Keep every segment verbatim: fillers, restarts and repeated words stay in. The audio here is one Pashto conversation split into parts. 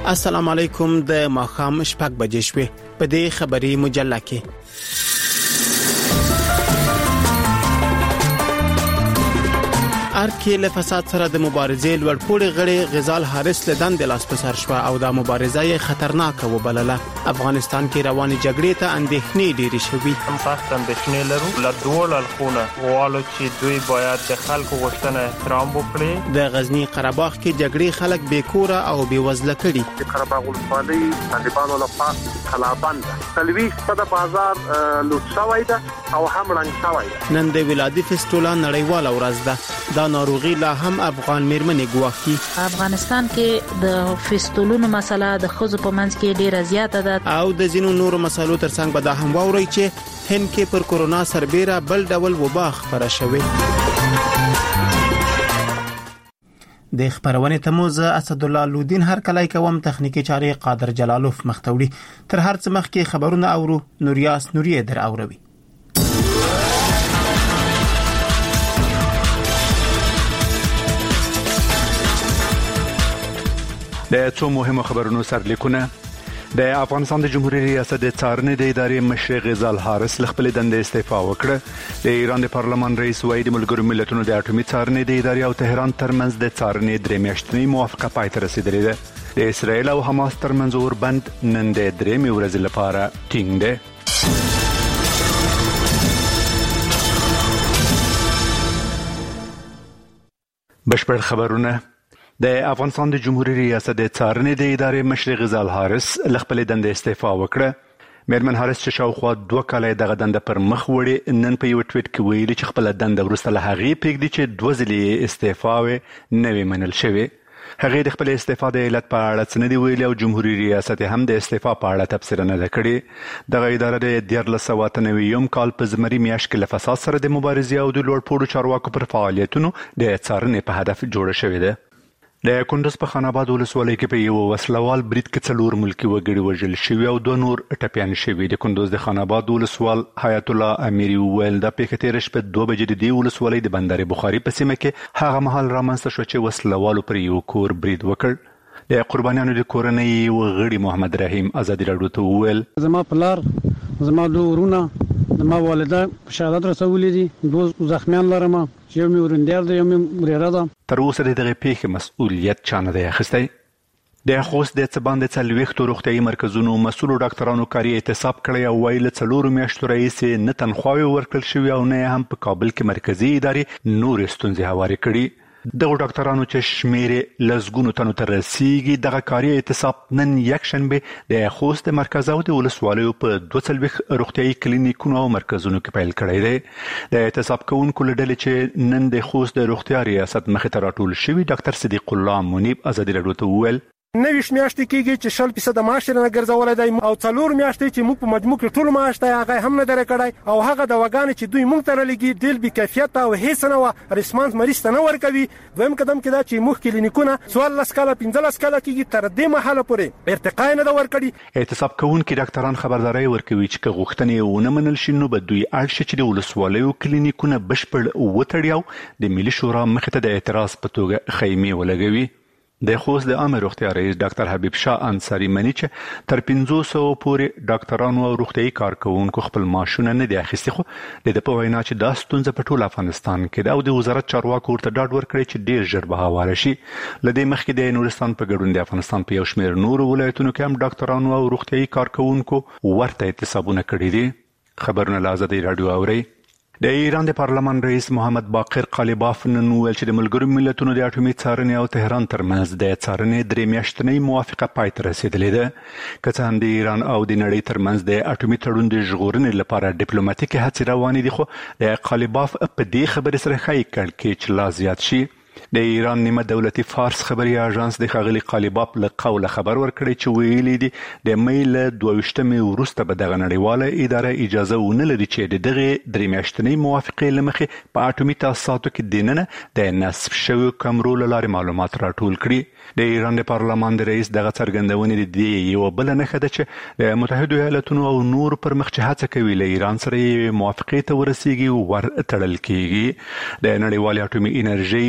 السلام علیکم د ماخام شپږ بجې شوې په دې خبري مجله کې ارکې له فساد سره د مبارزې لوړپوړي غړي غزال حارث له دندې لاس په سر شو او دا مبارزه یې خطرناکه وبلله. افغانستان کې روانې جګړې ته اندېښنې ډېرې شوې. هم سخت اندېښنې لرو له دوه اړخونو غواړو چې دوی باید د خلکو غوښتنه احترام وکړي. د غزنی قره باغ کې جګړې خلک بیکوره او بېوزله کړي. د قره باغ ولسوالۍ طالبانو لخوا کلابند تلويث په بازار لوټ شوی ده او هم رنګ شوی ده. نن د ولادي فستولا نړیواله ورځ ده. دا ناروغي لا هم افغان میرمنې ګواښي. افغانستان کې د فستولونو مسله د ښځو په منځ کې ډیره زیاته ده او د ځینو نورو مسالو ترڅنګ به دا هم واورئ چې هند کې پر کورونا سربېره بل ډول وبا خپره شوې. د خبرونه تموز اسد الله لودین هر کله کوم تخنیکی چاري قادر جلالوف مختوړي. تر هر څه مخکې خبرونه اورو. نوریاس نوریه در اوروي. د څو مهمو خبرونو سرلیکونه. د افغانستان د جمهوریت ریاست د څارنې د ادارې مشر غزال حارث خپل دندې استعفا وکړه. د ایران د پارلمان رئیس وایي د ملګرو ملتونو د اټومي څارنې د ادارې او تهران ترمنځ د څارنې درې میاشتنۍ موافقه پای ته رسیدلې ده. د اسرائیل او حماس ترمنځ اوربند نن د درېمې ورځې لپاره ټینګ ده. بشپړ خبرونه. د افغانستان د جمهوریت ریاست د څارنې د ادارې مشر غزال حارث خپل دندې استعفا وکړه. میرمن حارث چې شاوخوا دوه کاله دغه دنده پر مخ وړي نن په یو ټویټ کې ویلي چې خپل دنده وروسته له هغې پرېږدي چې دوه ځلې استعفا نه وي منل شوې. هغې د خپل استعفا د علت په اړه څه نه دي ویلي او جمهوریت ریاست هم د استعفا په اړه تبصره نه ده کړې. دغه اداره د دیارلس سوه اته نوي کال په زمري میاشت کې له فساد سره د مبارزې او د لوړپوړو چارواکو پر فعالیتونو د څارنې په هدف جوړه شوې ده. د کندز په خان آباد ولسوالۍ کې په یو وسلوال برید کې څلور ملکي وګړي وژل شوي او دوه نور ټپیان شوي. د کندز د خان آباد ولسوال حیات الله امیري وویل دا پیښه تېره شپه دوه بجې د دې ولسوالۍ د بندر بخاري په سیمه کې هغه مهال رامنځته شوه چې وسلوالو پر یو کور برید وکړ. د قربانیانو د کورنۍ یو غړي محمد رحیم ازادي راډیو ته وویل زما پلار زما دوه ورونه زما والده شهادت رسولې دي. دوه زخمیان لرم چې یو مې ورندیار دی یو مې وريره ده. تر اوسه د دغه پیښې مسؤلیت چا نه دی اخیستی. د خوست د څه باندې څلوېښتو روغتیايي مرکزونو مسؤلو ډاکټرانو کاري اعتصاب کړی او وایي له څلورو میاشتو راهیسې نه تنخواوې ورکړل شوي او نه هم په کابل کې مرکزي ادارې نورې ستونزې هوارې کړي. دغه ډاکټرانو چې شمیرې لسګونو تنو ته رسیږي دغه کاري اعتصاب نن یکشنبه د خوست مرکز او د ولسوالیو په دوه څلوېښت روغتیايي کلینیکونو او مرکزونو کې پیل کړی دی. د اعتصاب کوونکو له ډلې چې نن د خوست د روغتیا ریاست مخې ته راټول شوي ډاکټر صدیق الله منیب ازادي راډیو ته وویل نویش میاشتې کېږي چې شل فیصد معاش نه ګرځولای دی او څلور میاشتې چې موږ په مجموع کې ټول معاش ته هغه هم نه درکړای او هغه د وګان چې دوی موږ ته لګي ډېر بې کیفیت او هیڅ نه و ریسپانس مریض ته نه ورکوي. دویم قدم کې دا چې موږ کلینیکونه څوارلس کاله پنځلس کاله کېږي تر دې مهاله پورې ارتقا نه ده ورکړي. اعتصاب کوونکي ډاکټران خبرداري ورکوي چې که غوښتنې ونه منل شي نو به دوی اړ شي چې د ولسوالیو کلینیکونه بشپړ وتړي او د ملي شورا مخې ته د اعتراض په توګه خیمې ولګوي. د خوست د عامه روغتیا رئیس ډاکټر حبیب شاه انصاری مني چې تر پنځه سوه پورې ډاکټرانو او روغتیايي کارکوونکو خپل معاشونه نه دي اخیستي. خو د ده په وینا چې دا ستونزه په ټول افغانستان کې ده او د وزارت چارواکو ورته ډاډ ورکړی چې ډېر ژر به هواره شي. له دې مخکې د نورستان په ګډون د افغانستان په یو شمېر نورو ولایتونو کې هم ډاکټرانو او روغتیايي کارکوونکو ورته اعتصابونه کړي دي. خبرونه له ازادي راډیو اورئ. د ایران د پارلمان رئیس محمد باقر قالیباف نن وویل چې د ملګرو ملتونو د اټومي څارنې او تهران ترمنځ د څارنې درې میاشتنۍ موافقه پای ته رسېدلې ده. که څه هم د ایران او د نړۍ ترمنځ د اټومي تړون د ژغورنې لپاره ډیپلوماټیکې هڅې روانې دي خو د قالیباف په دې خبرې سره ښایي کړکېچ لا زیات شي. د ایران نیمه دولتي فارس خبري اژانس د ښاغلي قالیباف له قوله خبر ورکړی چې ویلي دي د مې له دوه ویشتمې وروسته به دغه نړیواله اداره اجازه ونه لري چې د دغې درې میاشتنۍ موافقې له مخې په اټومي تاسیساتو کې دننه د نصب شویو کمرو له لارې معلومات راټول کړي. د ایران د پارلمان د رئیس دغه څرګندونې د دې یوه بله نښه ده چې د متحدو ایالتونو او نور پر مخ چې هڅه کوي له ایران سره یې موافقې ته ورسیږي ور تړل کیږي. د نړیوالې اټومي انرژۍ ادارې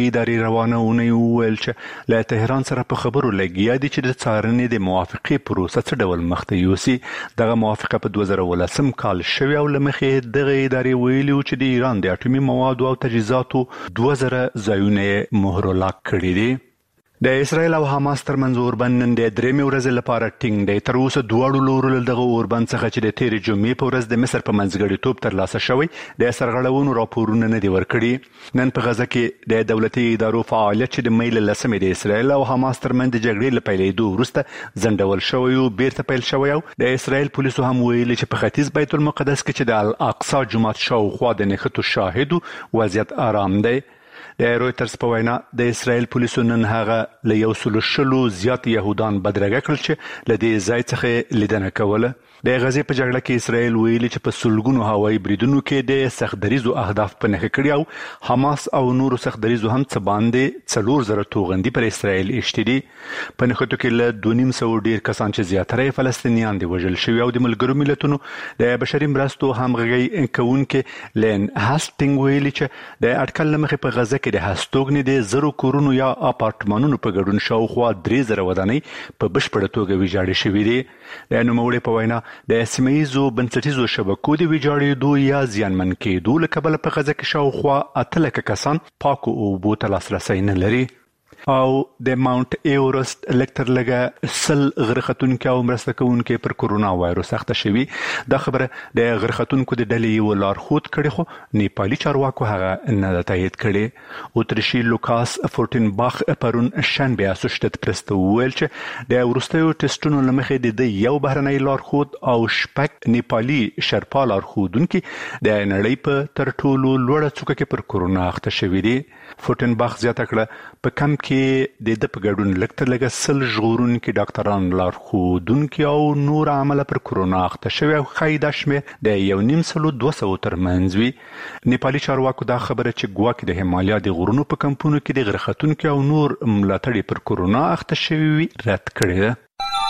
روانه ونی وویل چې له تهران سره په خبرو لګیا دي چې د څارنې د موافقې پروسه څه ډول مخته یوسي. دغه موافقه په دوه زره ولسم کال شوې او له مخې دغه ادارې ویلي و چې د ایران د اټومي موادو او تجهیزاتو دوه زره ځایونه یې مهرلاک کړي دي. د اسرایل او حماس ترمنځ اوربند نن د درېمې ورځې لپاره ټینګ دی. تر اوسه دواړو لورو له دغه اوربند څخه چې د تېرې جمعې په ورځ د مصر په منځګړیتوب ترلاسه شوی د سرغړونو راپورونه نه دي ورکړي. نن په غزه کې د دولتي ادارو فعالیت چې د مې له لسمې د اسرایل او حماس ترمنځ د جګړې له پیلېدو وروسته ځنډول شوی او بیرته پیل شوی او د اسرایل پولیسو هم ویلي چې په ختیځ بیت المقدس کې چې د الاقصی جومات شاوخوا د نښتو شاهدو وضعیت آرام دی. د رویترز په وینا د اسرایل پولیسو نن هغه له یو سلو شلو زیات یهودان بدرګه کړل چې له دې ځای څخه لیدنه کوله. د غزې په جګړه کې اسرایل ویلي چې په سلګونو هوایي بریدونو کې د سختدریزو اهداف په نښه کړي او حماس او نورو سختدریزو هم څه باندې څلور زره توغندي پر اسرایل ایښتي دي. په نښتو کې له دوه نیم سوه ډیر کسان چې زیاتره فلسطینیان دي وژل شوي او د ملګرو ملتونو د بشري مرستو همغږي کوونکي لین هاستینګ ویلي چې د اټکل له مخې په غزه کې د هستوګنې د زرو کورونو یا اپارتمانونو په ګډون شاوخوا درې زره ودانۍ په بشپړه توګه ویجاړې شوي دي. د نوموړي په وینا د سیمه ییزو بنسټیزو شبکو د ویجاړېدو یا زیانمن کېدو له کبله په غزه کې شاوخوا اته لکه کسان پاکو اوبو ته لاسرسی نه لري. او د ماونټ ایورست الکتر لګه سل غرختونکو او مرسته کوونکو پر کورونا وایروس اخته شوی. دا خبره د غرختونکو د ډلې یو لارښود کړي خو نیپالي چارواکو هغه نه تایید کړي. اوتریشي لوکاس فورټنباخ پرون شنبه اسوشتت پرست ویل چې د ورستیو ټیسټونو لمخې د یو بهرنۍ لارښود او شپږ نیپالي شرپا لارښودونکو د نړۍ په تر ټولو لوړه څوکه کې پر کورونا اخته شوی دي. فورټنباخ زیاته کړه په کم کې د د په ګډون لکتر لګه سل ژغورونکي ډاکټران لارښودونکي او نور عمله پر کورونا اخته شوی او ښایي دا شمېر د یو نیم سلو دوه سوو ترمنځ وي. نیپالي چارواکو دا خبره چې ګواکې د هیمالیا د غرونو په کمپونو کې د غرختونکو او نور ملاتړي پر کورونا اخته شوي وي رد کړې ده.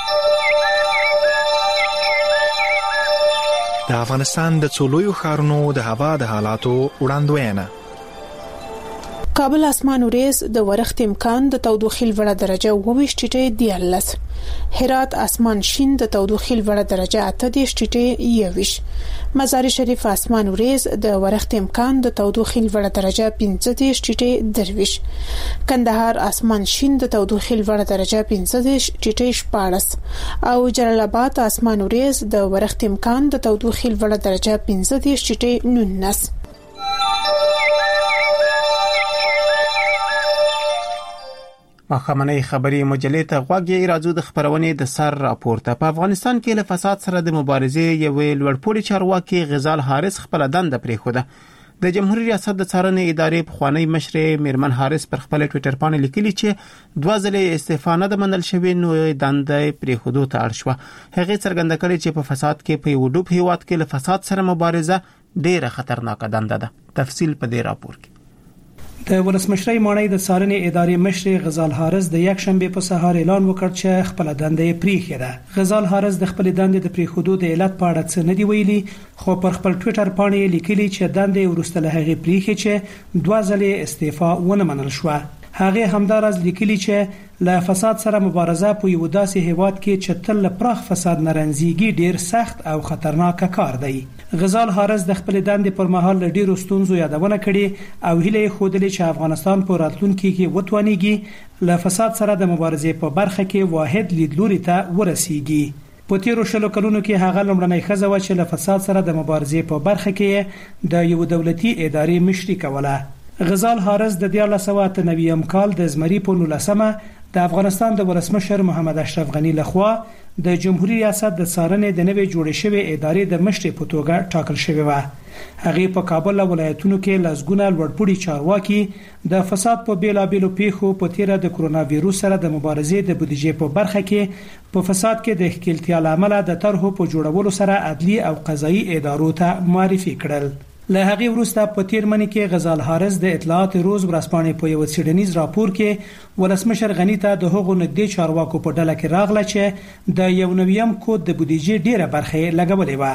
د افغانستان د څو لویو ښارونو د هوا د حالاتو وړاندوینه. کابل اسمان وریځ د ورښت امکان د تودوخې لوړه درجه اووه ټیټه دیارلس. هرات اسمان شین د تودوخې لوړه درجه اته دېرش ټیټه یوویش. مزار شریف اسمان وریځ د ورښت امکان د تودوخې لوړه درجه پنځه دېرش ټیټه درویش. کندهار اسمان شین د تودوخې لوړه درجه پنځه دېرش ټیټه شپاړس او جلال آباد اسمان وریځ د ورښت امکان د تودوخې لوړه درجه پنځه دېرش ټیټه نولس. مخامنۍ خبري مجلې ته غوږی راځو د خبرونې د سر راپورته. په افغانستان کې له فساد سره د مبارزې یو لوړپوړي چارواکي غزال حارث خپل دنده پریښوده. د جمهوریت ریاست د څارنې ادارې پخوانی مشر میرمن حارث پر خپل ټوئیټر باندې لیکلي چې دوه ځله استعفا نه د منل شوی نو دنده پریښودو ته اړ شو. هغه څرګنده کړي چې په فساد کې په یو ډوب هیواد کې له فساد سره مبارزه ډیره خطرناکه دنده ده. تفصیل په دې راپور کې. د ولسمشرۍ ماڼۍ د څارنې ادارې مشر غزال حارث د یک شنبه په سهار اعلان وکړ چې خپل دنده یې پریښې ده. غزال حارث د خپل دندې د پریښودو د علت په اړه څه نه دی ویلي، خو پر خپل ټوئیټر باندې لیکلي چې دنده یې ورسته له هغې پریښې چې دوه ځلې استعفا ونه منل شوه. هغه همدارز لیکلي چې له فساد سره مبارزه په یو داسې هیواد کې چې تل له پراخ فساد نارنځيږي ډیر سخت او خطرناک کار دی. غزال حارث د خپل دندې پر مهال له ډیرو ستونزو یادونه کړې او هیله خوده چې افغانستان په راتلونکي کې وتوانیږي له فساد سره د مبارزې په برخه کې واحد لیدلوري ته ورسیږي. په تیرو شلو کلونو کې هغه لومړنۍ ښځه وه چې له فساد سره د مبارزې په برخه کې د یو دولتي ادارې مشري کوله. غزال حارث د دیارلس سوه اته نوي کال د زمري په نولسمه د افغانستان د ولسمشر محمد اشرف غنی لخوا د جمهوریت ریاست د څارنې د نوې جوړې شوې ادارې د مشر په توګه ټاکل شوی و. هغه په کابل ولایتونو کې لزګونه لوړپوړي چارواکي د فساد په بیلابېلو پیښو په تیره د کرونا وایروس سره د مبارزې د بودیجې په برخه کې په فساد کې د ښکیلتیا لامل د طرحو په جوړولو سره عدلي او قضایي ادارو ته معرفي کړل. له هغې وروسته په تیر منی کې غزال حارث د اطلاعات روز ورځپاڼې په یو څېړنیز راپور کې ولسمشر غنی ته د هغو نږدې چارواکو په ډله کې راغله چې د یو نویم کود د بودیجې ډیره برخه لګولې وه.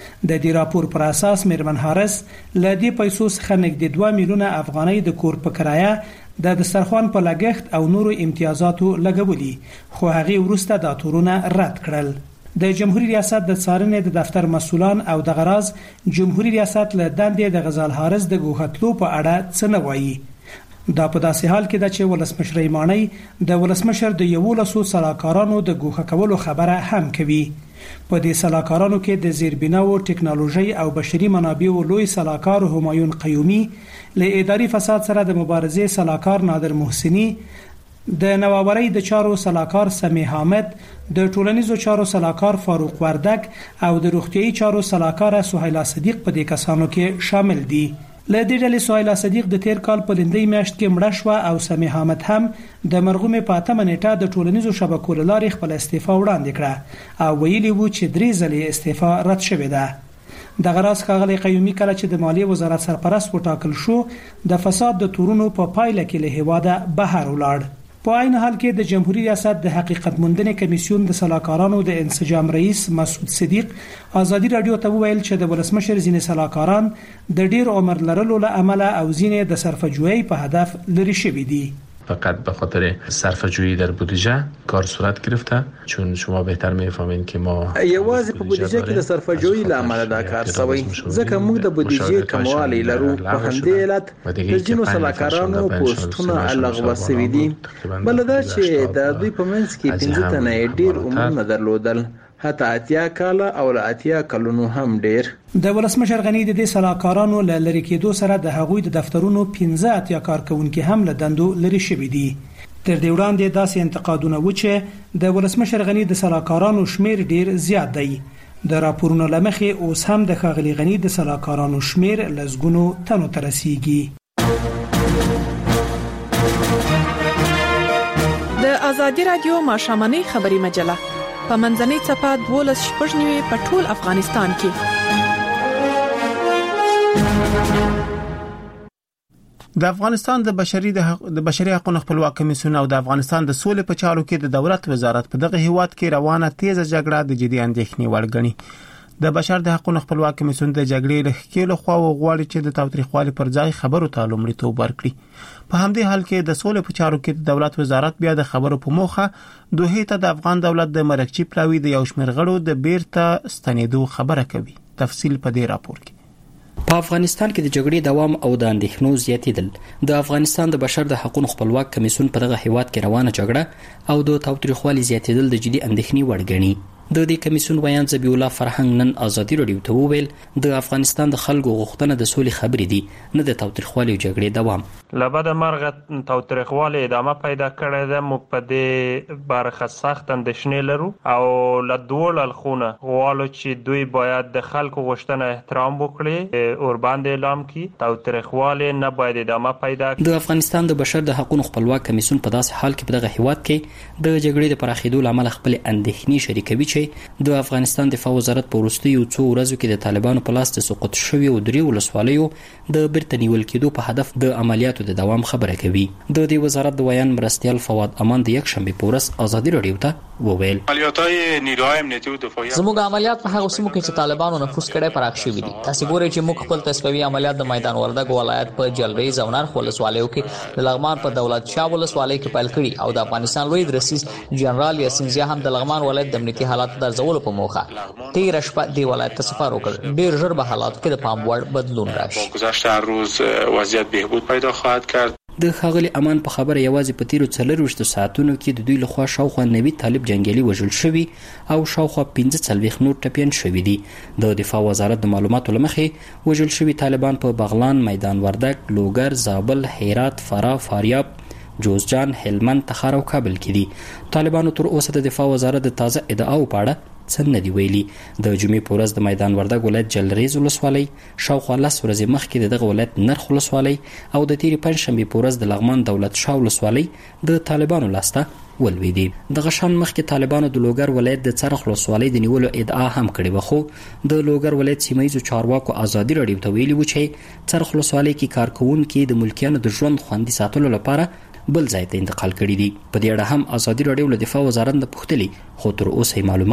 د دې راپور پر اساس میرمن هارس له دې پیسو څخه نږدې دوه میلیونه افغانۍ د کور په کرایه د دسترخوان په لګښت او نورو امتیازاتو لګولي، خو هغه وروسته دا تورونه رد کړل. د جمهوریت ریاست د څارنې د دفتر مسولان او د غراز جمهوریت ریاست له دندې د غزال حارث د ګوښتلو په اړه څه نه وایي. دا په داسې حال کې ده چې ولسمشر مانی د ولسمشر د یولسو سلاکارانو د ګوښه کولو خبره هم کوي. په دې سلاکارانو کې د زیربناو ټکنالوژي او بشري منابعو لوی سلاکار همایون قیومي، له اداري فساد سره د مبارزې سلاکار نادر محسني، د نوآورۍ د چارو سلاکار سمیع حامد، د ټولنیزو چارو سلاکار فاروق وردک او د روغتيایي چارو سلاکار سهیلا صدیق په دې کسانو کې شامل دي. له دې ډلې سهیلا صدیق د تیر کال په لندۍ میاشت کې مړه شوه او سمیع حامد هم د مرغومې په اتمه نیټه د ټولنیزو شبکو له لارې خپل استعفا وړاندې کړه او ویلي وو چې درې ځلې استعفا رد شوې ده. د غراس ښاغلی قیومي کله چې د مالیې وزارت سرپرست وټاکل شو، د فساد د تورونو په پایله کې له هیواده بهر ولاړ. په عین حال کې د جمهوریت ریاست د حقیقت موندنې کمیسیون د سلاکارانو د انسجام رئیس مسعود صدیق ازادي رادیو ته وویل چې د ولسمشر ځینې سلاکاران د ډیر عمر لرلو له امله او ځینې د صرفه‌جویۍ په هدف لري شوي دي. فقط به خاطر صرفه‌جویی در بودجه کار صورت گرفته، چون شما بهتر میفهمین که ما یوازې په بودجه کې د صرفه‌جویی له امله دا کار شوی، ځکه موږ د بودجې کموالی لرو. په همدې علت د ځینو سلاکارانو پوسټونه لغوه شوي دي. بل دا چې د دوی په منځ کې پنځه تنه ډیر عمرونه درلودل، حتی اتیا کاله او له اتیا کلونو هم ډیر. د ولسمشر غنی د دې سلاکارانو له لری کېدو سره د هغوی د دفترونو پنځه اتیا کارکونکو هم له دندو لری شوي دي. تر دې وړاندې داسې انتقادونه و چې د ولسمشر غنی د سلاکارانو شمیر ډیر زیات دی. د راپورونو لمخې اوس هم د ښاغلي غنی د سلاکارانو شمیر لزګونو تنو ته رسیږي. د ازادي رادیو ماښامنۍ خبري مجله په منځنۍ چپه دولس شپږ نیوي په ټول افغانستان کې. د افغانستان د بشري د بشري حقوقو خپلواک کمیسیون او د افغانستان د سولې په چارو کې د دولت وزارت په دغه هیواد کې روانه تیزه جګړه د جدي اندېښنې وړ ګڼي. د بشر د حقوقو خپلواک کمیسیون د جګړې له ښکېلو خواو غواړي چې د تاوتریخوالي پر ځای خبرو ته لومړیتوب ورکړي. په همدې حال کې د سولې په چارو کې د دولت وزارت بیا د خبرو په موخه دوه ته د افغان دولت د مرکچی پلاوی د یو شمېر غړو د بیرته ستنېدو خبره کوي. تفصیل په دې راپور کې. په افغانستان کې د جګړې دوام او د اندېښنو زیاتېدل د افغانستان د بشر د حقوقو خپلواک کمیسیون په دغه هیواد کې روانه جګړه او د تاوتریخوالي زیاتېدل د جدي اندېښنې وړ ګڼي. د دې کمیسیون ویان ذبیح الله فرهنګ نن ازادي رادیو ته وویل د افغانستان د خلکو غوښتنه د سولې خبرې دي، نه د تاوتریخوالي او جګړې دوام. لبد مرغه تاوتریخوالي ادامه پیدا کړې ده. موږ په دې برخه سخت اندېښنې لرو او له دوه الخونه غواړو چې دوی باید د خلکو غوښتنه احترام وکړي او باندې اعلان کړي. تاوتریخوالي نه باید ادامه پیدا کړي. د افغانستان د بشر د حقوقو خپلواک کمیسیون په داسې حال کې په دغه هیواد کې د جګړې د پراخېدو لامل خپل اندېښنې شریکوي چې د افغانستان دفاع وزارت په وروستیو څو ورځو کې د طالبانو په لاس د سقوط شوي او درې ولسوالیو د بیرته نیول کېدو په هدف د عملیاتو د دوام خبره کوي. د دې وزارت د ویان مرستیال فواد امان د یک شنبه په ورځ ازادي رادیو ته وویل عملیاتای نیروهای امنیتي او دفاعي زموږ عملیات په هغه سیمو کې چې طالبانو نفوذ کړي پراخ شوي دي. تاسو ګورئ چې موږ خپل تصفیوي عملیات د میدان وردګ ولایت په جلریز او نرخ ولسوالیو کې د لغمان په دولت شاه ولسوالۍ کې پیل کړي او د افغانستان لوی رئیس جنرال یاسین زیا هم د لغمان ولایت د امنیتي حالات د ارزولو په موخه تیر شپه دی ولایت ته سفر وکړ. ډیر ژر به حالات کې د پام وړ بدلون راشي. گذشته هر روز وضعیت بهبود پیدا خواهد کرد. د ښاغلي امان په خبره یوازې په تیرو څلرویشتو ساعتونو کې د دوی لخوا شاوخوا نوي طالب جنگیالي وژل شوي او شاوخوا پنځه څلوېښت نور ټپیان شوي دي. د دفاع وزارت د معلوماتو له مخې وژل شوي طالبان په بغلان، میدان وردګ، لوګر، زابل، هرات، فراه، فاریاب، جوزجان، هلمند، تخار او کابل کې دي. طالبانو تر اوسه د دفاع وزارت د تازه ادعاو په اړه څه نه دی ویلي. د جمعې په ورځ د میدان وردګ ولایت جلریز ولسوالۍ شاوخوا لس ورځې مخکې د دغه ولایت نرخ ولسوالۍ او د تیرې پنجشنبې په ورځ د لغمان دولت شاه ولسوالۍ د طالبانو لاسته ولوېدې. دغه شان مخکې طالبانو د لوګر ولایت د څرخ ولسوالۍ د نیولو ادعا هم کړې وه، خو د لوګر ولایت سیمه ییزو چارواکو ازادي رادیو ته ویلي وو چې څرخ ولسوالۍ کې کارکوونکي د ملکیانو د ژوند خوندي ساتلو لپاره بل ځای ته انتقال کړي دي. په دې اړه هم ازادي رادیو له دفاع وزارت نه پوښتلي، خو تر اوسه معلومات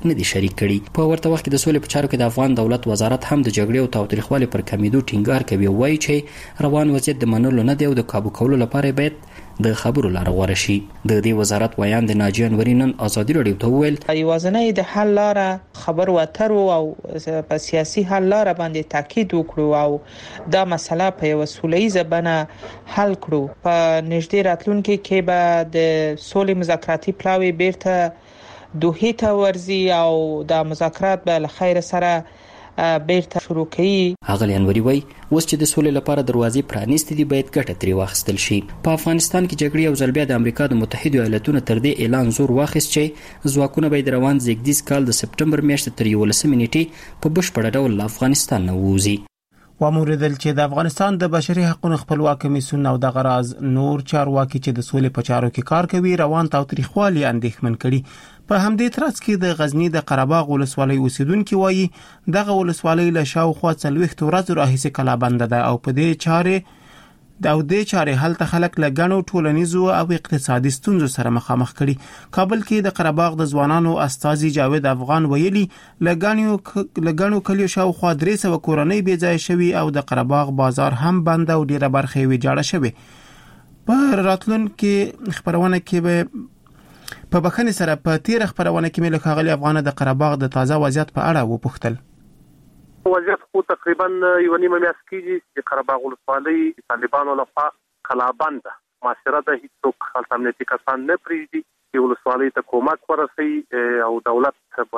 نه دي شریک کړي. په ورته وخت کې د سولې په چارو کې د افغان دولت وزارت هم د جګړې او تاوتریخوالي پر کمیدو ټینګار کوي، وایي چې روان وضعیت د منلو نه دی او د کابو کولو لپاره باید د خبرو لار غوړه شي. د دې وزارت ویان د ناجی انوري نن ازادي رادیو ته وویل یوازنۍ د حل لار خبرو اترو او په سیاسي حل لار باندې تاکید وکړو او دا مسله په یو سولهییزه بڼه حل کړو. په نږدې راتلونکي کې به د سولې مذاکراتي پلاوی بیرته دوحې ته ورځي او د مذاکرات به له خیر سره بیرته شروع کړي. اغلی انوري وای اوس چې د سولې لپاره دروازې پرانیستې دي باید ګټه ترې واخیستل شي. په افغانستان کې جګړې او ځل بیا د امریکا د متحده ایالاتونو تر دې اعلان زور واخیست چې ځواکونه به د روان زیږدیز کال د سپټمبر میاشتې تر یولسمې نیټې په بشپړ ډول له افغانستان نه ووځي. وموردل چې د افغانستان د بشري حقوقو خپلواک کمیسیون او د غراز نور چارواکي چې د سولې په چارو کې کار کوي روان تاوتریخوالي اندېښمن کړي. په همدې ترڅ کې د غزنی د قرهباغ ولسوالۍ اوسیدونکو وایي دغه ولسوالۍ له شاوخوا څلوېښت ورځې راهیسې کلابند ده او په دې چارې د او دې چارې حل ته خلک له غنو ټولنیزو او اقتصادي ستونزو سره مخامخ کړي. کابل کې د قرهباغ د ځوانانو استازي جاوید افغان ویلي لګانیو لګانو کلیو شاوخوا درې سوه کورنۍ بې ځای شوي او د قرهباغ بازار هم بند او ډیره برخه یې ویجاړه شوې. په راتلونکي خبرونه کې به په بخښنې سره په تیر خبرونه کې مې له ښاغلي افغان د قرهباغ د تازه وضعیت په اړه وپوښتل. وضعیت خو تقریبا یو نیمه میاشت کېږي چې قرهباغ ولسوالۍ طالبانو لخوا کلابند ده. معاشره د هیڅوک خپل امنیتي کسان نه پریږدي چې ولسوالۍ ته کومک ورسوي او دولت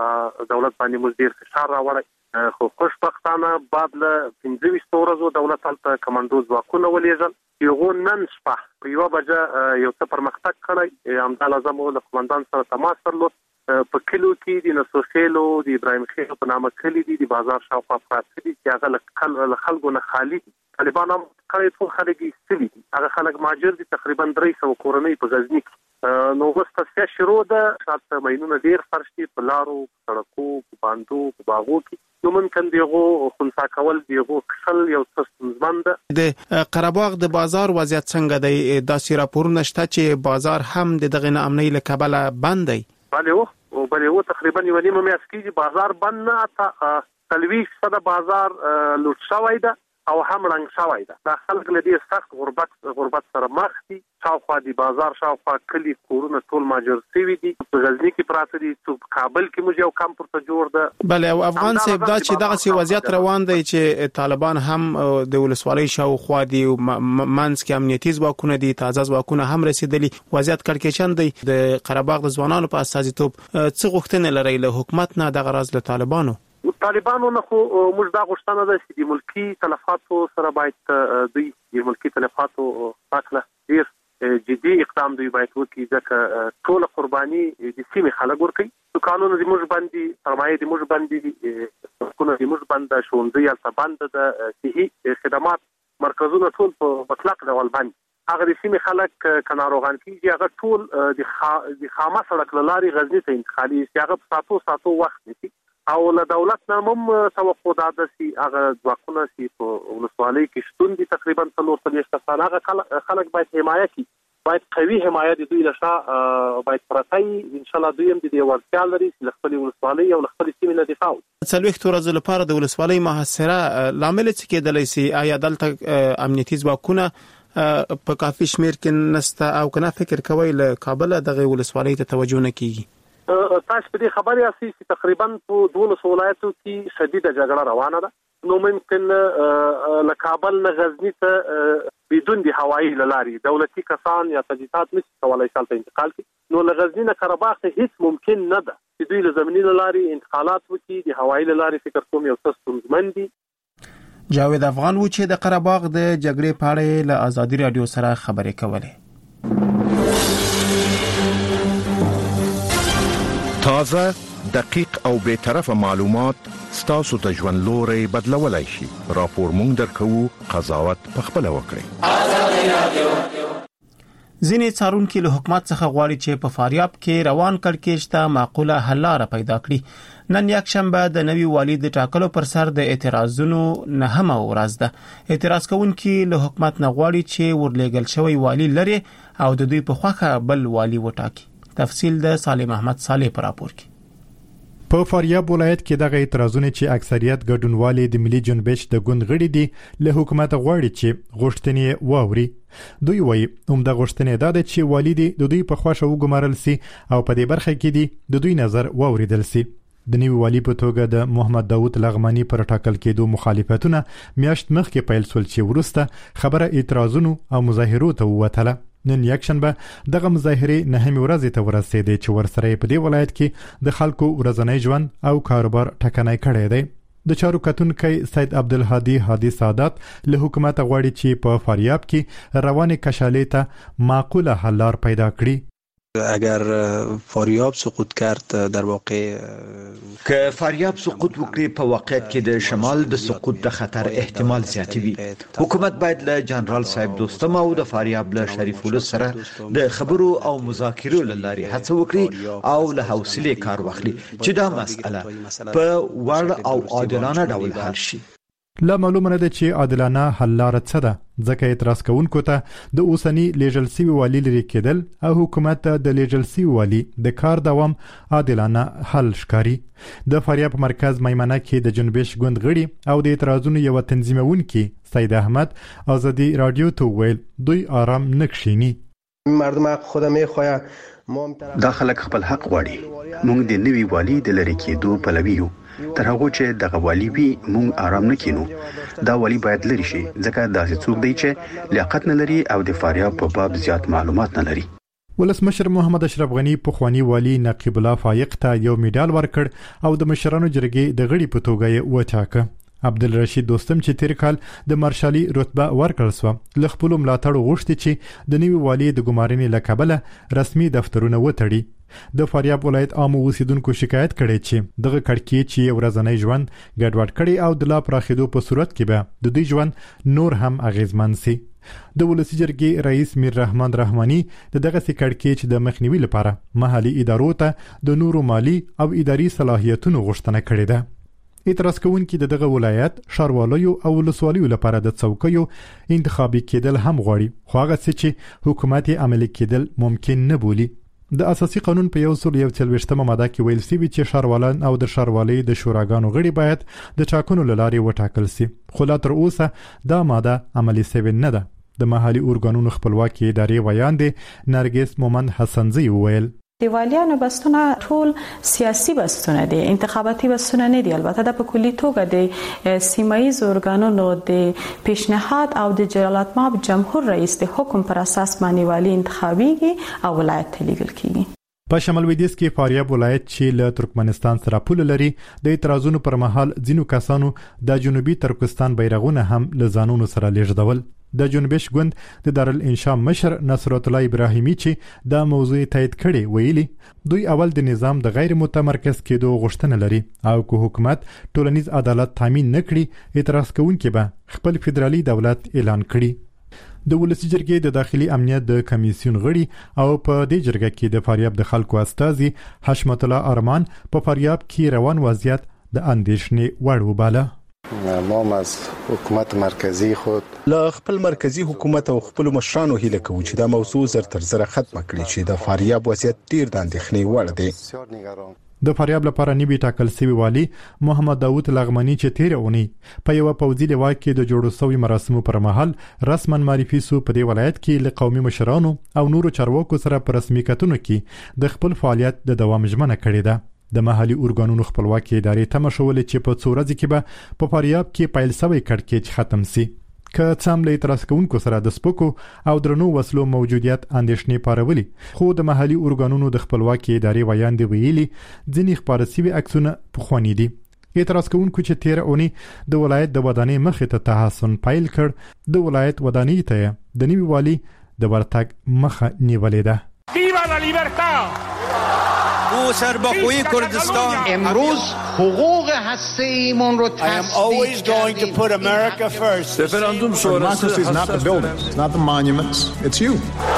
دولت باندې موږ ډیر فشار راوړی. خو خوشبختانه بعد له پنځه ویشت ورځو دولت هلته کمانډو ځواکونه ولېږل. یو نن شپه په یو بجه یو څه پرمختګ کړی. همدا لازم له قومندان سره تماس درلود. په کلو کې د نسوخېلو د ابراهیم خېلو په نامه کلی دي د بازار شاوخوا پراته دي چې هغه له خلکو نه خالي دي. طالبان هم کړی ټول خلک یې ایستلي دي. هغه خلک مهاجر دي تقریبا درې سوه کورنۍ په غزني کې. نو اوس تصفیه شروع ده. شاته ماینونه ډېر فرش دي په لارو په سړکو په باندو په باغو کې. نو ممکن دغه خنثی کول دغه کشل یو څه ستونزمن ده. د قرهباغ د بازار وضعیت څنګه دی؟ داسې راپورونه شته چې بازار هم د دغه ناامنۍ له کبله بند دی. بله او بله و تقریبا یو نیمه میاشت کېږي بازار بند نه. اته څلوېښت فیصده بازار لوټ شوی ده او هم رنګ شوی ده. دا خلک له دې سخت غربت غربت سره مخ دي. شاوخوا د بازار شاوخوا کلی کورونه ټول ماجر شوي دي. په غزني کې پراته دي. په کابل کې موږ یو کم پورته جوړ ده. بله او افغان صاحب دا چې دغه وضعیت روان دی چې طالبان هم د ولسوالۍ شاوخوا دي منځ کې امنیتي ځواکونه دي تازه ځواکونه هم رسیدلي. وضعیت کړکېچن دی. د قرهباغ د ځوانانو په استازیتوب څه غوښتنې لري له حکومت نه دغه راز له طالبانو؟ طالبانو نه خو موږ دا غوښتنه ده چې د ملکی تلفاتو سره باید دوی د ملکی تلفاتو پاکله ډیر جدي اقدام دوی باید وکړي ځکه ټول قرباني د سیمې خلک ورکړي. قانون د موږ باندې سرمایه د موږ باندې حقوق د موږ باندې شونډي یا باندې د صحي خدمات مرکزونه ټول په مطلق ډول باندې هغه د سیمې خلک کناروغان کیږي. هغه ټول د خامه سړک لاري غزنی ته انتقالي چې هغه په ساتو ساتو وخت نیسي او له دولت نه هم توقع ده چې هغه ځواکونه چې په ولسوالۍ کې شتون دي تقریبا څلور څلوېښت کسان هغه خلک باید حمایه کړي. باید قوي حمایه د دوی له شا باید پرته وي. انشاءالله دوی هم د دې وړتیا لري چې له خپلې ولسوالۍ او له خپلې سیمې نه دفاع وکړي. څلوېښت ورځو لپاره د ولسوالۍ محاصره لامل څه کېدلی شي؟ آیا دلته امنیتي ځواکونه په کافي شمیر کې نسته او کنه فکر کوي له کابل دغه ولسوالۍ ته توجه نه کیږي؟ تاسو په دې خبرې اساس چې تقریبا په دوه ولایتو کې شدیده جګړه روانه ده. نو ممکن له کابل نه غزنی ته بدون د هوایي لاري دولتي کسان یا تجهیزات نشي کولای شي ته انتقال کړي. نو له غزنی نه قرهباغ ته هیڅ ممکن نه ده چې دوی له زمینی لاري انتقالات وکړي. د هوایي لاري فکر کوم یو څه ستونزمن دي. جاوید افغان و چې د قرهباغ د جګړې په اړه له ازادي رادیو سره خبرې کولې. تازه، دقیق او بے طرفه معلومات ستاسو د ژوند لوري بدلولای شي. راپور مونږ درکو، قضاوت پخپل وکړئ. ځینې څارونکو له حکومت څخه غواړي چې په فاریاب کې روان کړکېچ ته معقوله حل لاره پیدا کړي. نن یک شنبه د نوي والي د ټاکلو پر سر د اعتراضونو نهمه ورځ ده. اعتراض کوونکي له حکومت نه غواړي چې ورلېږل شوی والي لري او د دوی په خوخه بل والي وټاکي. تفصیل د سالم احمد صالح پر راپور کې. په فاریاب ولایت کې دغه اعتراضونه چې اکثریت ګډونوالي د ملي جنبش د ګوند غړي دي له حکومت غواړي چې غوښتنې واوري. دوی وایي عمده غوښتنې دا ده چې والي د دوی په خواشه وګمارل سي او په دې برخه کې دي د دوی نظر واوریدل سي. د نوي والي په توګه د محمد داوود لغمانی پر ټاکل کېدو مخالفتونه میاشت مخکې پیل شول چې وروسته خبره اعتراضونو او مظاهرو ته ووتله. نن یکشنبه دغه مظاهرې نهمې ورځې ته ورسېدې چې ورسره په دې ولایت کې د خلکو ورځنی ژوند او کاروبار ټکنی کړی دی. د چارو کتونکی سید عبدالهادي هادي سادات له حکومت غواړي چې په فاریاب کې روانې کشالې ته معقوله حل لار پیدا کړي. اگر فاریاب سقوط کرد در واقع که فاریاب سقوط وکړي په واقعیت کې د شمال د سقوط د خطر احتمال زیات وي. حکومت باید له جنرال صاحب دوستم او د فاریاب له شریف ولس سره د خبرو او مذاکرو لارې هڅه وکړي او له حوصله کار واخلي چې دا مسأله په وړ او عادلانه ډول حل شي. لا معلومه نه ده چې عادلانه حل لار څه ده، ځکه اعتراض کوونکو ته د اوسنی لیږل سوي والي لري کېدل او حکومت ته د لیږل سوي والي د کار دوام عادلانه حل ښکاري. د فاریاب مرکز میمنه کې د جنبش ګوند غړي او د اعتراضونو یو تنظیمونکي سید احمد آزادی رادیو ته ویل دوی آرام نه کښیني. مردم حق خود میخواهد دا خلک خپل حق غواړي. موږ د نوي والي د لری کېدو پلوي یو. تر هغه چې دغه والی وي مونږ آرام نه کینو. دا والی باید لري شي ځکه داسې څوک دی چې لیاقت نه لري او د فاریاب په باب زیات معلومات نه لري. ولسمشر محمد اشرف غنی پخوانی والی نقیب الله فایق ته یو میډال ورکړ او د مشرانو جرګې د غړي په توګه یې وټاکه. عبدالرشید دوستم چې تیر کال د مارشالي رتبه ورکړل سو له خپل ملاتړ غوښتي چې د نوي والي د ګمارنې له کبله رسمي دفترونه وتړي. د فاریاب ولایت عام اوسیدونکو شکایت کړي چې دغه کړکۍ چې ورځنی ژوند ګډوډ کړي او د لا پراخېدو په صورت کې به د دوی ژوند نور هم اغیزمن سي. د ولسی جرګې رئیس میر رحمان رحماني د دغه کړکۍ چې د مخنیوي لپاره محلي ادارو ته د نورو مالی او اداري صلاحیتونو غوښتنه کړې ده. اعتراض کوونکي د دغه ولایت ښاروالۍ او ولسوالیو لپاره د څوکیو انتخابي کېدل هم غواړي، خو هغه څه چې حکومت عملي کېدل ممکن نه بولي. د اساسي قانون په یو سل یو څلوېښتمه ماده کې ویل شوي چې ښاروالان او د ښاروالۍ د شوراګانو غړي باید د ټاکنو له لارې وټاکل سي، خو لا تر اوسه دا ماده عملي شوې نه ده. د محلي ارګانونو خپلواکي ادارې ویان دي نرګس مومند حسنزي وویل د والیانو بستونه ټول سیاسي بستونه دي، انتخاباتي بستونه نه دي. البته د په کلی توګه د سیمایي ارګانونو د پیشنهاد او د جلالت مآب جمهور رئیس د حکم پر اساس باندې والی انتخابيږي او ولایت ته لیږل کیږي. په شمال لویدیځ کې فاریاب ولایت چې له ترکمنستان سره پوله لري د اعتراضونو پر مهال ځینو کسانو د جنوبي ترکستان بیرغونه هم له ځانونو سره لیږدول. د جنبش ګوند د دارالانشا مشر نصرت الله ابراهیمی چې دا موضوع تایید کړي ویلي دوی اول د نظام د غیر متمرکز کېدو غوښتنه لري او که حکومت ټولنیز عدالت تامین نکړي اعتراض کوونکي به خپل فدرالي دولت اعلان کړي. د ولسی جرګې د داخلي امنیت د کمیسیون غړي او په دې جرګه کې د فاریاب د خلکو استازي حشمت الله ارمان په فاریاب کې روان وضعیت د اندېښنې وړ وباله. ما از حکومت مرکزی خود لا خپل مرکزی حکومت او خپل مشرانو هیله کوي چې دا موضوع زر تر زر ختم کړي چې د فاریاب وضعیت ډیر د اندېښنې وړ دی. د فاریاب لپاره نیوی ټاکل شوی والی محمد داوود لغمانی چې تیر اونۍ په یو پوځي لواء کې د جوړو شوی مراسمو پر مهال رسما معرفي سو په دې ولایت کې له قومي مشرانو او نورو چارواکو سره پر رسمي کتنو کې د خپل فعالیت د دوام ژمنه کړې ده. د محلي ارګانونو خپلواکي ادارې تمه شولې چې په څو ورځې کې به په فاریاب کې پیل شوی کړکېچ ختم سي. که څه هم له اعتراض کوونکو سره د سپکو او درنو وسلو موجودیت اندېښنې پارولي، خو د محلي ارګانونو د خپلواکي ادارې ویان دی ویلي ځینې خپاره سوي عکسونه پخواني دي. اعتراض کوونکو چې تیر اونۍ د ولایت د ودانۍ مخې ته تحسن پیل کړ، د ولایت ودانۍ ته د نوي والي د ورتګ مخه نیولې ده. ویوا لا لیبرتا! او سرباخوی کردستان امروز حقوق هسته‌ایمون رو I am always going to put America first. رفراندوم شورای is not the buildings, it's not the monuments, it's you.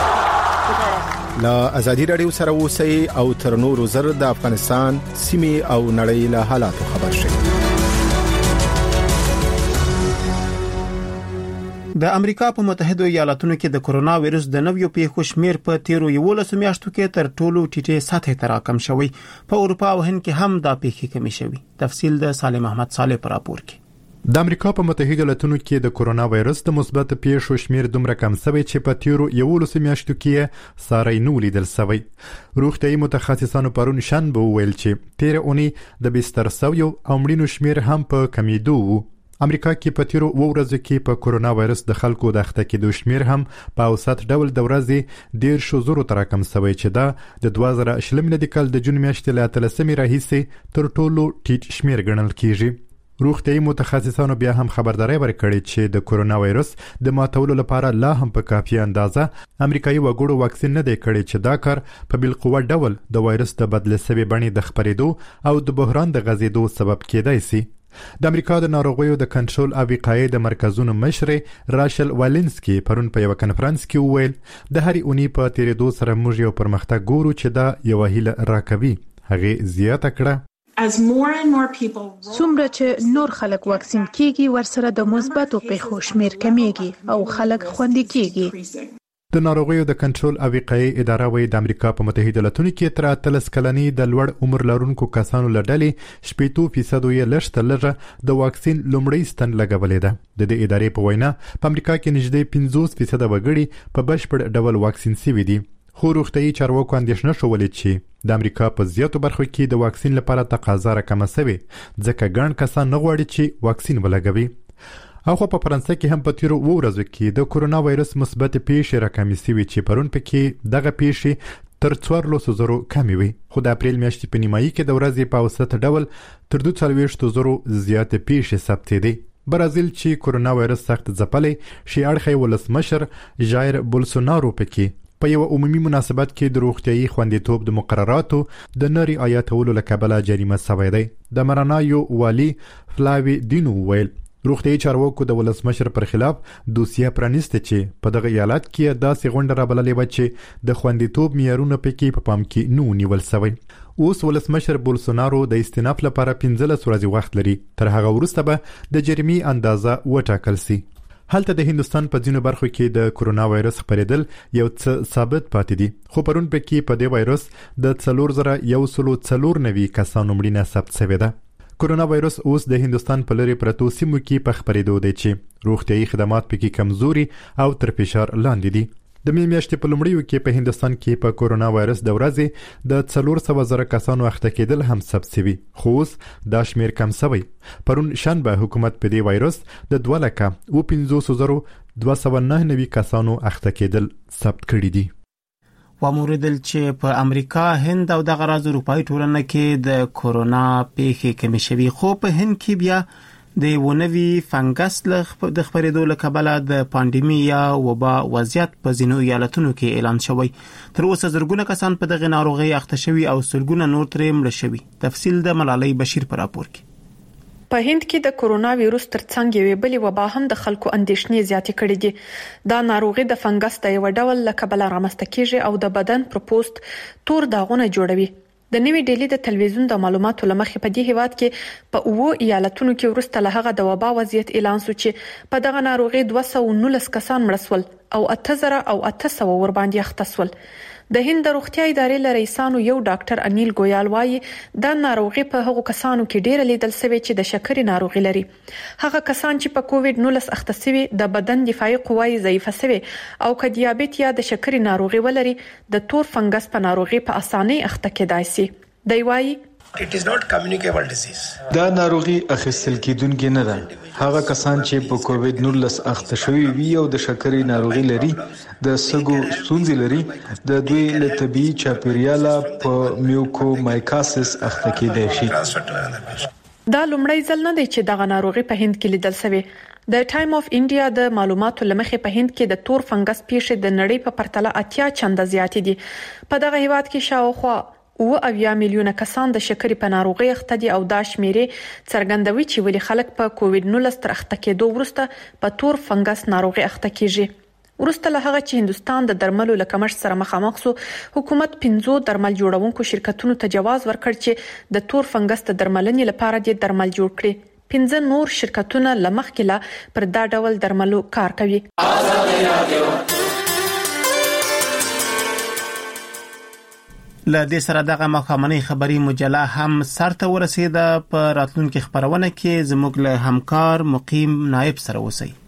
لا ازادي رادیو سره اوسئ او تر نورو زر د افغانستان سیمې او نړۍ له حالاتو خبر شئ. د امریکا په متحده ایالاتونو کې د کورونا وایرس د نویو پیښو شمیر په تیرو یولسو میاشتو کې تر ټولو ټیټه سطح ته راکم شوی. په اروپا او هند کې هم دا پیښې کمې شوي. تفصیل د سالم احمد صالح پر راپور کې. د امریکا په متحده ایالاتونو کې د کورونا وایرس د مثبت پیښو شمیر دومره کم شوی چې په تیرو یولسو میاشتو کې ساري نو لیدل شوی. روغتیايي متخصصانو پرون شنبه ویل چې تیر اونۍ د بستر سویو او مړینو شمیر هم په کمیدو وو. امریکا کې په تیرو ورځو کې په کورونا وایرس د خلکو د اخته کېدو شمیر هم په اوسط ډول د ورځې ډیر شو زرو تر کم شوی چې دا د دوه زره شلم میلادي کال د جون میاشتې له اتلسمې راهیسې تر ټولو ټیټ شمیر ګڼل کیږي. روغتیايي متخصصانو بیا هم خبرداري ورکړې چې د کورونا وایرس د ماتولو لپاره لا هم په کافي اندازه امریکایي وګړو واکسین نه دی کړی چې دا کار په بالقوه ډول د وایرس د بدل شوی بڼې د خپرېدو او د بحران د غځېدو سبب کېدای شي. د امریکا د ناروغیو د کنټرول او وقایې د مرکزونو مشر راشل والنسکي پرون په یو کنفرانس کې وویل د هرې اونۍ په تیریدو سره موږ یو پرمختګ ګورو چې دا یو هیله راکوي. هغه زیاته کړه څومره چې نور خلک واکسین کیږي ورسره د مثبتو پیښو شمیر کمیږي او خلک خوندي کیږي. د ناروغیو د کنټرول او وقایې اداره وایي د امریکا په متحده ایالاتونو کې تر اتلس کلنۍ د لوړ عمر لرونکو کسانو له ډلې شپږ فیصد یې لږ تر لږه د واکسین لومړی ستن لګولې ده. د دې ادارې په وینا په امریکا کې نږدې پنځوس فیصد وګړي په بشپړ ډول واکسین شوي دي. خو روغتیايي چارواکو اندېښنه شولې چې د امریکا په زیاتو برخو کې د واکسین لپاره تقاضا راکمه شوې ځکه ګڼ کسان نه غواړي چې واکسین ولګوي. او خو په فرانسه کې هم په تیرو ورځو کې د کورونا وایرس مثبت پیښې راکمې شوې چې پرون پکې دغه پیښې تر څوارلسو زرو کمې وي. خو د اپریل میاشتې په نیمایي کې د ورځې په اوسط ډول تر دوه څلوېښتو زرو زیاتې پیښې ثبتېدې. برازیل چې کورونا وایرس سخت ځپلی شي اړخی ولسمشر ژایر بولسونارو پکې په یو عمومي مناسبت کې د روغتیايي خوندیتوب د مقرراتو د نه رعایتولو له کبله جریمه شوی دی. د مرانایو والي فلاوي دینو ویل روغتیايي چارواکو د ولسمشر پر خلاف دوسیه پرانیسته چې په دغه ایالت کې داسې غونډه رابللې وه چې د خوندیتوب معیارونه پکې په پام کې نه ونیول شوی. اوس ولسمشر بولسونارو د استیناف لپاره پنځلس ورځې وخت لري. تر هغه وروسته به د جریمې اندازه وټاکل شي. هلته د هندستان په ځینو برخو کې د کورونا وایرس خپرېدل یو څه ثابت پاتې دي. خو پرون پکې په دې وایرس د څلور زره یو سلو څلور نوي کسانو مړینه ثبت شوې ده. کورونا وایرس اوس د هندستان په لرې پرتو سیمو کې په خپرېدو دی چې روغتیايي خدمات پکې کمزوري او تر فشار لاندې دي. د مې میاشتې په لومړیو کې په هندستان کې په کورونا وایرس د ورځې د څلور سوه زره کسانو اخته کېدل هم ثبت شوي. خو اوس دا شمیر کم شوی. پرون شنبه حکومت په دې وایرس د دوه لکه اوه پنځوس زرو دوه سوه نهه نوي کسانو اخته کېدل ثبت کړي دي. وموردل چې په امریکا، هند او د غراز اروپای ټولنه کې د کورونا پیښې کمې شوي. خو په هند کې بیا د ونوي فنګس د خپرېدو له کبله د پاندیمي یا وبا وضعیت په ځینو ایالتونو کې اعلان شوی. تر اوسه زرګونه کسان په دغه ناروغي اخته شوي او سلګونه نور ترې مړه شوي. تفصیل د ملالۍ بشیر پر راپور کې. په هند کې د کورونا وایرس ترڅنګ یوې بلې وبا هم د خلکو اندېښنې زیاتې کړې دي. دا ناروغي د فنګس د یو ډول له کبله رامنځته کیږي او د بدن پر پوست تور داغونه جوړوي. د نوې ډیلی د تلویزیون د معلوماتو لمخې په دې هیواد کې په اوه ایالتونو کې ورسته له هغه د وبا وضعیت اعلان شو چې په دغه ناروغي دوه سوه او نولس کسان مړه شول او اته زره او اته سوه ور باندې اخته شول. د هند د روغتیا ادارې له رئیسانو یو ډاکټر انیل ګویال وايي دا ناروغي په هغو کسانو کې ډیره لیدل شوې چې د شکرې ناروغي لري. هغه کسان چې په کووډ نولس اخته شوي د بدن دفاعي قوای ضعیفه شوي او که دیابیت یا د شکرې ناروغي ولري د تور فنګس په ناروغي په اسانۍ اخته کېدای شي. دی وايي It is not communicable disease. دا ناروغي اخیستل کېدونکې نه ده. هغه کسان چې په کووډ نولس اخته شوي وي او د شکرې ناروغي لري، د سږو ستونزې لري، د دوی له طبيعي چاپیریاله په میوکومایکاسس اخته کېدای شي. دا لومړی ځل نه دی چې دغه ناروغي په هند کې لیدل شوی. د ټایم اف انډیا د معلوماتو لمخې په هند کې د تور فنګس پیښې د نړۍ په پرتله اتیا چنده زیاتې دي. په دغه هیواد کې شاوخوا اوه اویا میلیونه کسان د شکرې په ناروغي اخته دي او دا شمیرې څرګندوي چې ولې خلک په کووډ نولس تر اخته کېدو وروسته په تور فنګس ناروغي اخته کیږي. وروسته له هغه چې هندستان د درملو له کمښت سره مخامخ شو، حکومت پنځو درمل جوړونکو شرکتونو ته جواز ورکړ چې د تور فنګس د درملنې لپاره د درمل جوړ کړي. پنځه نور شرکتونه لمخکله پر دا ډول درملو کار کوي. له دې سره دغه مخامنۍ خبري مجله هم سرته ورسیده. په راتلونکي خبرونه کې زموږ له همکار مقیم نائب سره اوسئ.